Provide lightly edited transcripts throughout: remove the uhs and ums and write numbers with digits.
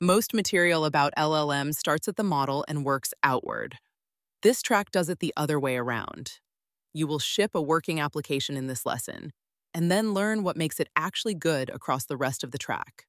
Most material about LLM starts at the model and works outward. This track does it the other way around. You will ship a working application in this lesson, and then learn what makes it actually good across the rest of the track.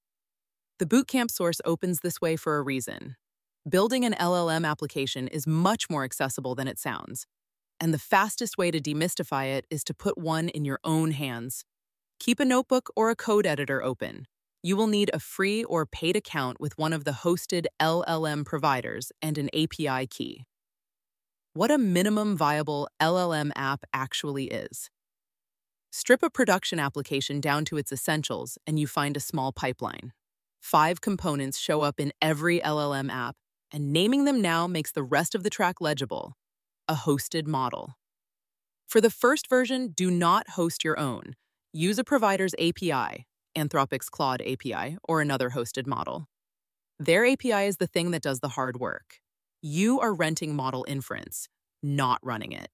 The Bootcamp source opens this way for a reason. Building an LLM application is much more accessible than it sounds, and the fastest way to demystify it is to put one in your own hands. Keep a notebook or a code editor open. You will need a free or paid account with one of the hosted LLM providers and an API key. What a minimum viable LLM app actually is. Strip a production application down to its essentials and you find a small pipeline. 5 components show up in every LLM app, and naming them now makes the rest of the track legible. A hosted model. For the first version, do not host your own. Use a provider's API, Anthropic's Claude API, or another hosted model. Their API is the thing that does the hard work. You are renting model inference, not running it.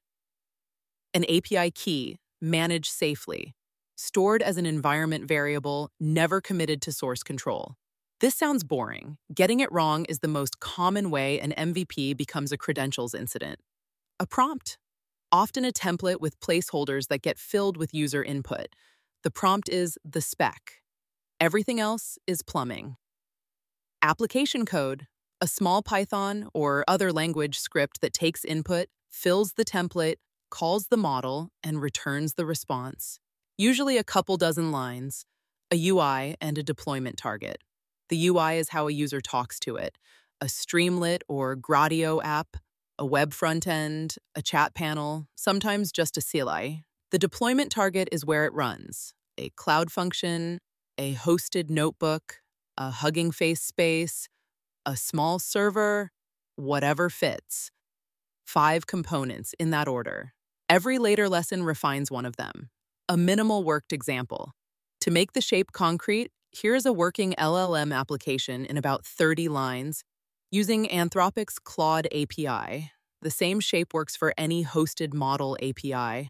An API key, managed safely, stored as an environment variable, never committed to source control. This sounds boring. Getting it wrong is the most common way an MVP becomes a credentials incident. A prompt, often a template with placeholders that get filled with user input. The prompt is the spec. Everything else is plumbing. Application code, a small Python or other language script that takes input, fills the template, calls the model, and returns the response. Usually a couple dozen lines, a UI, and a deployment target. The UI is how a user talks to it. A Streamlit or Gradio app, a web front end, a chat panel, sometimes just a CLI. The deployment target is where it runs. A cloud function, a hosted notebook, a Hugging Face space, a small server, whatever fits. 5 components in that order. Every later lesson refines one of them. A minimal worked example. To make the shape concrete, here is a working LLM application in about 30 lines using Anthropic's Claude API. The same shape works for any hosted model API.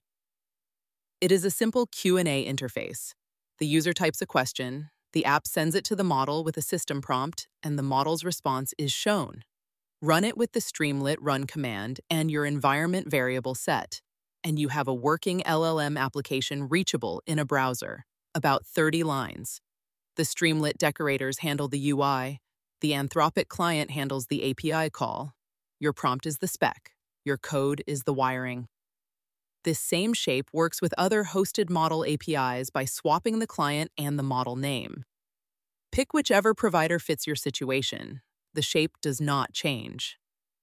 It is a simple Q&A interface. The user types a question, the app sends it to the model with a system prompt, and the model's response is shown. Run it with the Streamlit run command and your environment variable set, and you have a working LLM application reachable in a browser, about 30 lines. The Streamlit decorators handle the UI, the Anthropic client handles the API call. Your prompt is the spec, your code is the wiring. This same shape works with other hosted model APIs by swapping the client and the model name. Pick whichever provider fits your situation. The shape does not change.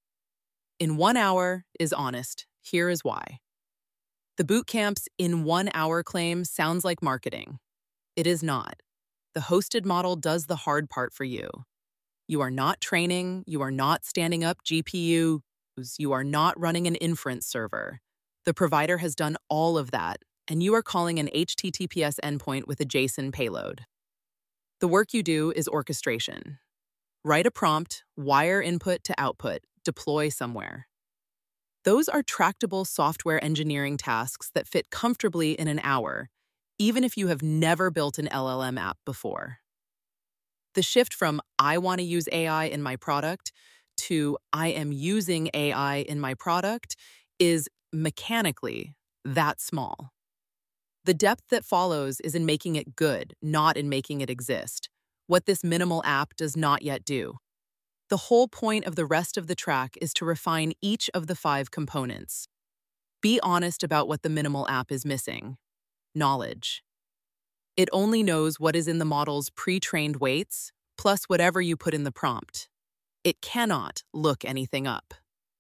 In 1 hour is honest. Here is why. The Bootcamp's in 1 hour claim sounds like marketing. It is not. The hosted model does the hard part for you. You are not training, you are not standing up GPUs, you are not running an inference server. The provider has done all of that, and you are calling an HTTPS endpoint with a JSON payload. The work you do is orchestration. Write a prompt, wire input to output, deploy somewhere. Those are tractable software engineering tasks that fit comfortably in an hour, even if you have never built an LLM app before. The shift from I want to use AI in my product to I am using AI in my product is mechanically that small. The depth that follows is in making it good, not in making it exist, what this minimal app does not yet do. The whole point of the rest of the track is to refine each of the 5 components. Be honest about what the minimal app is missing. Knowledge. It only knows what is in the model's pre-trained weights, plus whatever you put in the prompt. It cannot look anything up.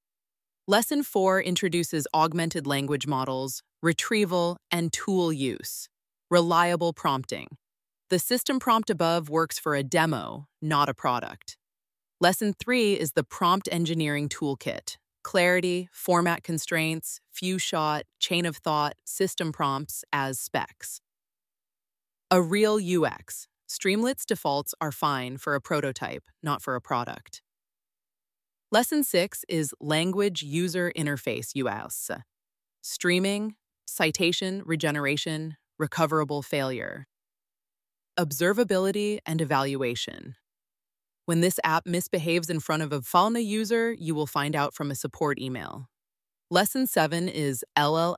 Lesson 4 introduces augmented language models, retrieval, and tool use. Reliable prompting. The system prompt above works for a demo, not a product. Lesson 3 is the prompt engineering toolkit. Clarity, format constraints, few shot, chain of thought, system prompts as specs. A real UX. Streamlit's defaults are fine for a prototype, not for a product. Lesson 6 is Language User Interface UX. Streaming, citation, regeneration, recoverable failure. Observability and evaluation. When this app misbehaves in front of a Falna user, you will find out from a support email. Lesson 7 is LLMs,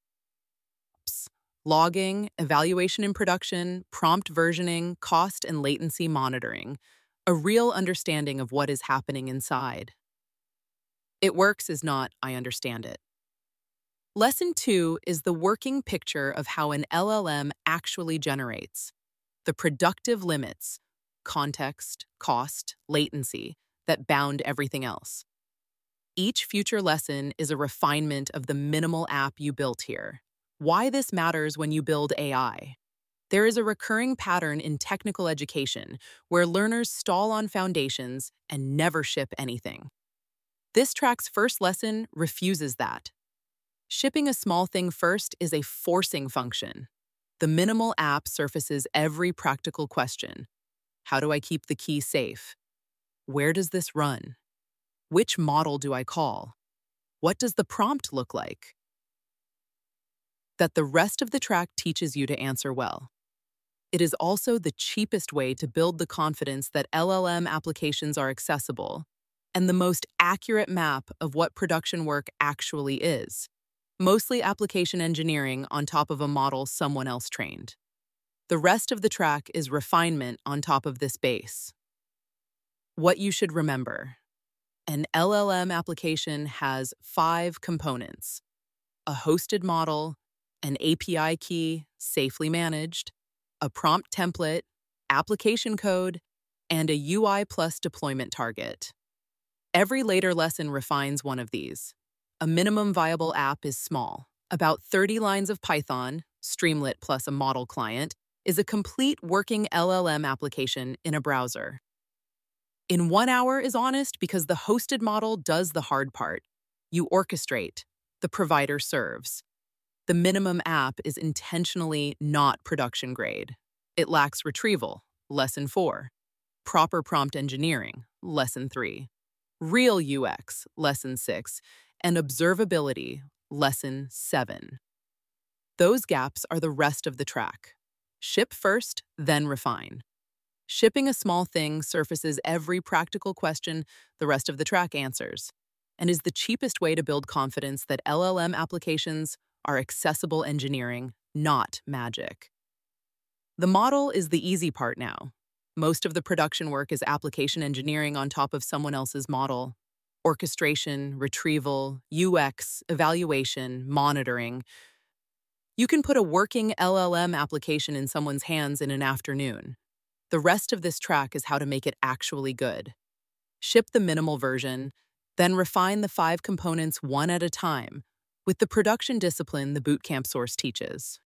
logging, evaluation in production, prompt versioning, cost and latency monitoring, a real understanding of what is happening inside. It works is not, I understand it. Lesson 2 is the working picture of how an LLM actually generates. The productive limits, context, cost, latency, that bound everything else. Each future lesson is a refinement of the minimal app you built here. Why this matters when you build AI. There is a recurring pattern in technical education where learners stall on foundations and never ship anything. This track's first lesson refuses that. Shipping a small thing first is a forcing function. The minimal app surfaces every practical question. How do I keep the key safe? Where does this run? Which model do I call? What does the prompt look like? That the rest of the track teaches you to answer well. It is also the cheapest way to build the confidence that LLM applications are accessible and the most accurate map of what production work actually is, mostly application engineering on top of a model someone else trained. The rest of the track is refinement on top of this base. What you should remember. An LLM application has 5 components: a hosted model, an API key, safely managed, a prompt template, application code, and a UI plus deployment target. Every later lesson refines one of these. A minimum viable app is small. About 30 lines of Python, Streamlit plus a model client, is a complete working LLM application in a browser. In 1 hour is honest because the hosted model does the hard part. You orchestrate, the provider serves. The minimum app is intentionally not production grade. It lacks retrieval, lesson 4. Proper prompt engineering, lesson 3. Real UX, lesson 6. And observability, lesson 7. Those gaps are the rest of the track. Ship first, then refine. Shipping a small thing surfaces every practical question the rest of the track answers, and is the cheapest way to build confidence that LLM applications are accessible engineering, not magic. The model is the easy part now. Most of the production work is application engineering on top of someone else's model. Orchestration, retrieval, UX, evaluation, monitoring. You can put a working LLM application in someone's hands in an afternoon. The rest of this track is how to make it actually good. Ship the minimal version, then refine the 5 components one at a time, with the production discipline the bootcamp source teaches.